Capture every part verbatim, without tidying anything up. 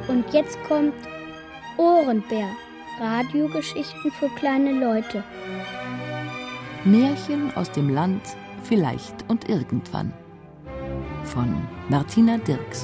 Und jetzt kommt Ohrenbär, Radiogeschichten für kleine Leute. Märchen aus dem Land vielleicht und irgendwann von Martina Dirks.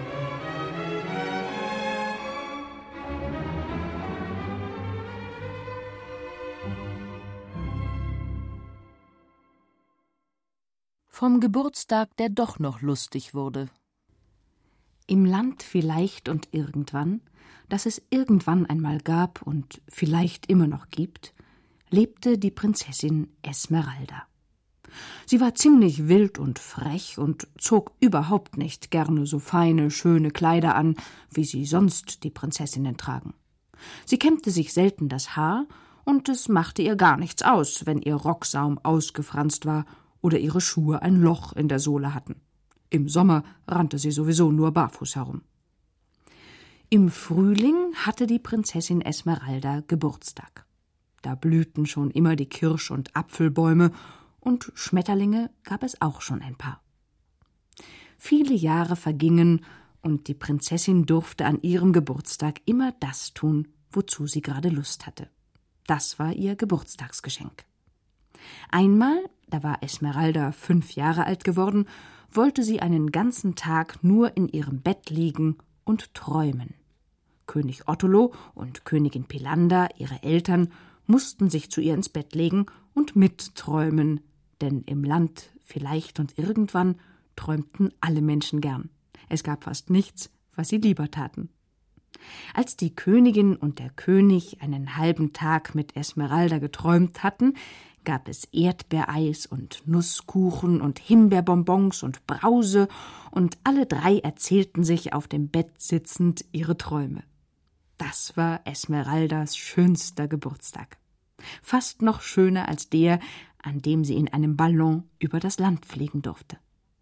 Vom Geburtstag, der doch noch lustig wurde. Im Land vielleicht und irgendwann, das es irgendwann einmal gab und vielleicht immer noch gibt, lebte die Prinzessin Esmeralda. Sie war ziemlich wild und frech und zog überhaupt nicht gerne so feine, schöne Kleider an, wie sie sonst die Prinzessinnen tragen. Sie kämmte sich selten das Haar, und es machte ihr gar nichts aus, wenn ihr Rocksaum ausgefranst war oder ihre Schuhe ein Loch in der Sohle hatten. Im Sommer rannte sie sowieso nur barfuß herum. Im Frühling hatte die Prinzessin Esmeralda Geburtstag. Da blühten schon immer die Kirsch- und Apfelbäume, und Schmetterlinge gab es auch schon ein paar. Viele Jahre vergingen, und die Prinzessin durfte an ihrem Geburtstag immer das tun, wozu sie gerade Lust hatte. Das war ihr Geburtstagsgeschenk. Einmal, da war Esmeralda fünf Jahre alt geworden, wollte sie einen ganzen Tag nur in ihrem Bett liegen und träumen. König Ottolo und Königin Pilanda, ihre Eltern, mussten sich zu ihr ins Bett legen und mitträumen, denn im Land vielleicht und irgendwann träumten alle Menschen gern. Es gab fast nichts, was sie lieber taten. Als die Königin und der König einen halben Tag mit Esmeralda geträumt hatten, gab es Erdbeereis und Nusskuchen und Himbeerbonbons und Brause, und alle drei erzählten sich auf dem Bett sitzend ihre Träume. Das war Esmeraldas schönster Geburtstag. Fast noch schöner als der, an dem sie in einem Ballon über das Land fliegen durfte.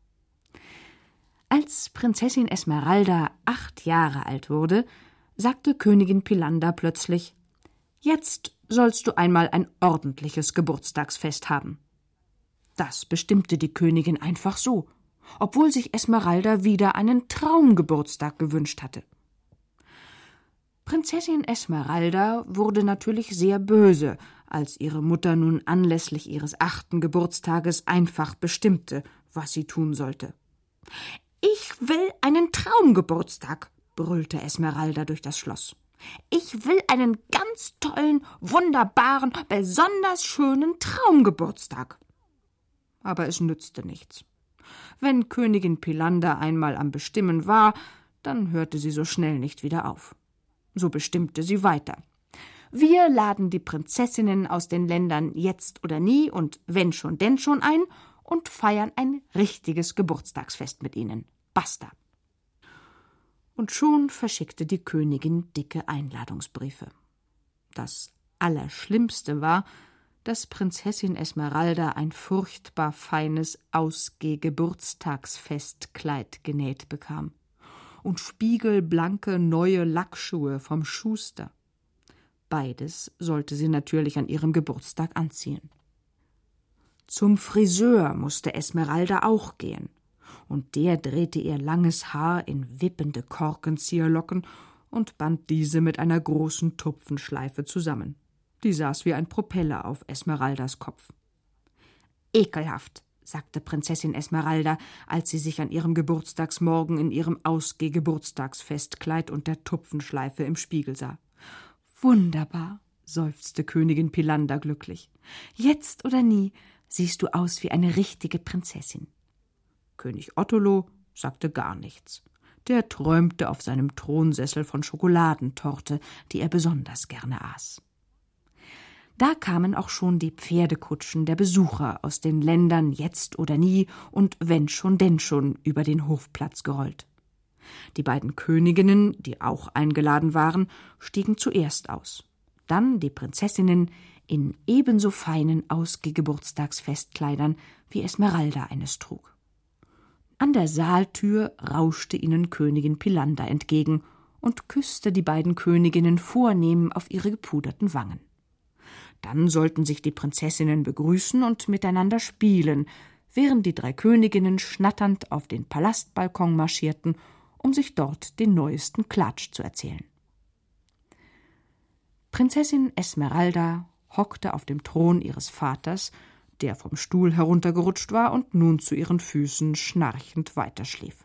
Als Prinzessin Esmeralda acht Jahre alt wurde, sagte Königin Pilanda plötzlich: »Jetzt sollst du einmal ein ordentliches Geburtstagsfest haben.« Das bestimmte die Königin einfach so, obwohl sich Esmeralda wieder einen Traumgeburtstag gewünscht hatte. Prinzessin Esmeralda wurde natürlich sehr böse, als ihre Mutter nun anlässlich ihres achten Geburtstages einfach bestimmte, was sie tun sollte. »Ich will einen Traumgeburtstag«, brüllte Esmeralda durch das Schloss. »Ich will einen ganz tollen, wunderbaren, besonders schönen Traumgeburtstag.« Aber es nützte nichts. Wenn Königin Pilanda einmal am Bestimmen war, dann hörte sie so schnell nicht wieder auf. So bestimmte sie weiter. »Wir laden die Prinzessinnen aus den Ländern jetzt oder nie und wenn schon, denn schon ein und feiern ein richtiges Geburtstagsfest mit ihnen. Basta!« Und schon verschickte die Königin dicke Einladungsbriefe. Das Allerschlimmste war, dass Prinzessin Esmeralda ein furchtbar feines Ausgeh-Geburtstagsfestkleid genäht bekam und spiegelblanke neue Lackschuhe vom Schuster. Beides sollte sie natürlich an ihrem Geburtstag anziehen. Zum Friseur musste Esmeralda auch gehen, und der drehte ihr langes Haar in wippende Korkenzieherlocken und band diese mit einer großen Tupfenschleife zusammen. Die saß wie ein Propeller auf Esmeraldas Kopf. »Ekelhaft«, sagte Prinzessin Esmeralda, als sie sich an ihrem Geburtstagsmorgen in ihrem Ausgeh-Geburtstagsfestkleid und der Tupfenschleife im Spiegel sah. »Wunderbar«, seufzte Königin Pilanda glücklich. »Jetzt oder nie siehst du aus wie eine richtige Prinzessin.« König Ottolo sagte gar nichts. Der träumte auf seinem Thronsessel von Schokoladentorte, die er besonders gerne aß. Da kamen auch schon die Pferdekutschen der Besucher aus den Ländern jetzt oder nie und wenn schon, denn schon über den Hofplatz gerollt. Die beiden Königinnen, die auch eingeladen waren, stiegen zuerst aus. Dann die Prinzessinnen in ebenso feinen Ausgeh-Geburtstagsfestkleidern, wie Esmeralda eines trug. An der Saaltür rauschte ihnen Königin Pilanda entgegen und küsste die beiden Königinnen vornehm auf ihre gepuderten Wangen. Dann sollten sich die Prinzessinnen begrüßen und miteinander spielen, während die drei Königinnen schnatternd auf den Palastbalkon marschierten um sich dort den neuesten Klatsch zu erzählen. Prinzessin Esmeralda hockte auf dem Thron ihres Vaters, der vom Stuhl heruntergerutscht war und nun zu ihren Füßen schnarchend weiterschlief.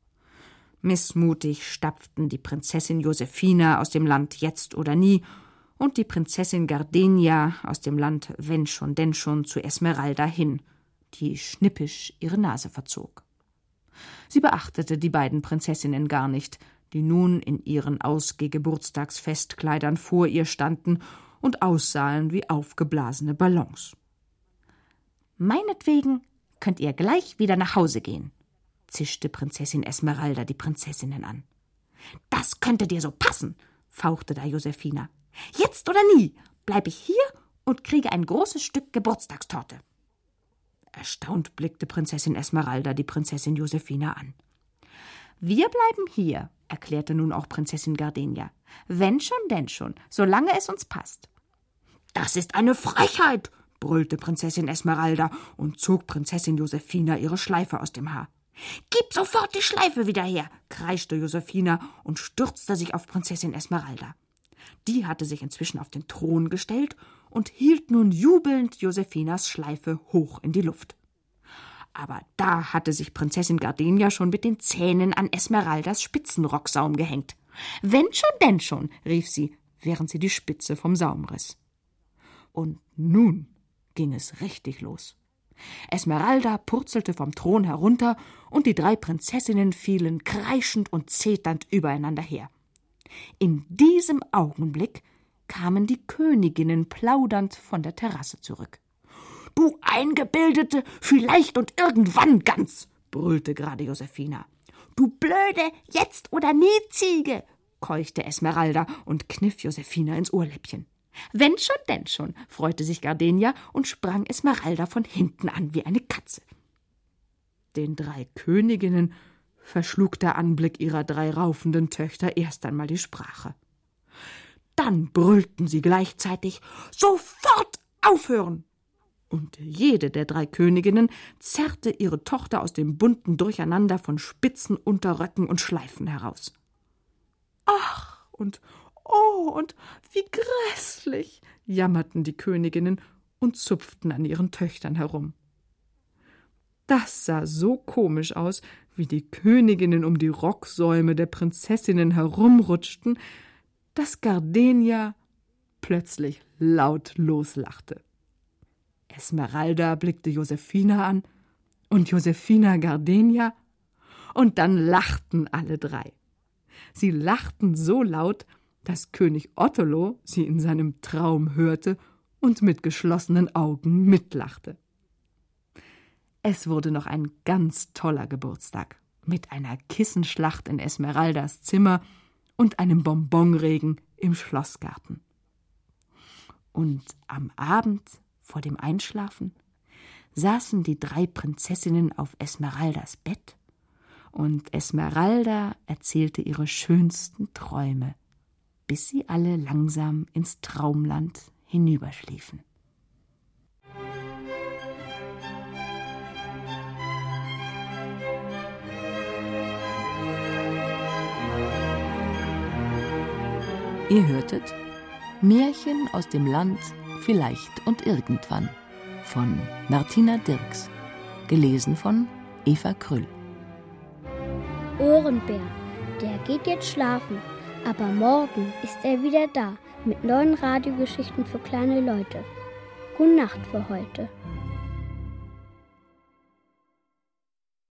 Missmutig stapften die Prinzessin Josephina aus dem Land Jetzt oder Nie und die Prinzessin Gardenia aus dem Land Wenn schon denn schon zu Esmeralda hin, die schnippisch ihre Nase verzog. Sie beachtete die beiden Prinzessinnen gar nicht, die nun in ihren Ausgeh-Geburtstagsfestkleidern vor ihr standen und aussahen wie aufgeblasene Ballons. »Meinetwegen könnt ihr gleich wieder nach Hause gehen«, zischte Prinzessin Esmeralda die Prinzessinnen an. »Das könnte dir so passen«, fauchte da Josephina. »Jetzt oder nie bleib ich hier und kriege ein großes Stück Geburtstagstorte.« Erstaunt blickte Prinzessin Esmeralda die Prinzessin Josephina an. »Wir bleiben hier«, erklärte nun auch Prinzessin Gardenia. »Wenn schon, denn schon, solange es uns passt.« »Das ist eine Frechheit«, brüllte Prinzessin Esmeralda und zog Prinzessin Josephina ihre Schleife aus dem Haar. »Gib sofort die Schleife wieder her«, kreischte Josephina und stürzte sich auf Prinzessin Esmeralda. Die hatte sich inzwischen auf den Thron gestellt und hielt nun jubelnd Josephinas Schleife hoch in die Luft. Aber da hatte sich Prinzessin Gardenia schon mit den Zähnen an Esmeraldas Spitzenrocksaum gehängt. »Wenn schon, denn schon«, rief sie, während sie die Spitze vom Saum riss. Und nun ging es richtig los. Esmeralda purzelte vom Thron herunter und die drei Prinzessinnen fielen kreischend und zeternd übereinander her. In diesem Augenblick kamen die Königinnen plaudernd von der Terrasse zurück. »Du eingebildete, vielleicht und irgendwann Gans«, brüllte gerade Josephina. »Du blöde Jetzt- oder Nie-Ziege«, keuchte Esmeralda und kniff Josephina ins Ohrläppchen. »Wenn schon, denn schon«, freute sich Gardenia und sprang Esmeralda von hinten an wie eine Katze. Den drei Königinnen verschlug der Anblick ihrer drei raufenden Töchter erst einmal die Sprache. Dann brüllten sie gleichzeitig: »Sofort aufhören!« Und jede der drei Königinnen zerrte ihre Tochter aus dem bunten Durcheinander von Spitzen, Unterröcken und Schleifen heraus. »Ach, und oh, und wie grässlich«, jammerten die Königinnen und zupften an ihren Töchtern herum. Das sah so komisch aus, wie die Königinnen um die Rocksäume der Prinzessinnen herumrutschten, dass Gardenia plötzlich laut loslachte. Esmeralda blickte Josephina an und Josephina Gardenia, und dann lachten alle drei. Sie lachten so laut, dass König Ottolo sie in seinem Traum hörte und mit geschlossenen Augen mitlachte. Es wurde noch ein ganz toller Geburtstag mit einer Kissenschlacht in Esmeraldas Zimmer und einem Bonbonregen im Schlossgarten. Und am Abend vor dem Einschlafen saßen die drei Prinzessinnen auf Esmeraldas Bett und Esmeralda erzählte ihre schönsten Träume, bis sie alle langsam ins Traumland hinüberschliefen. Ihr hörtet Märchen aus dem Land Vielleicht und Irgendwann von Martina Dirks, gelesen von Eva Krüll. Ohrenbär, der geht jetzt schlafen, aber morgen ist er wieder da mit neuen Radiogeschichten für kleine Leute. Gute Nacht für heute.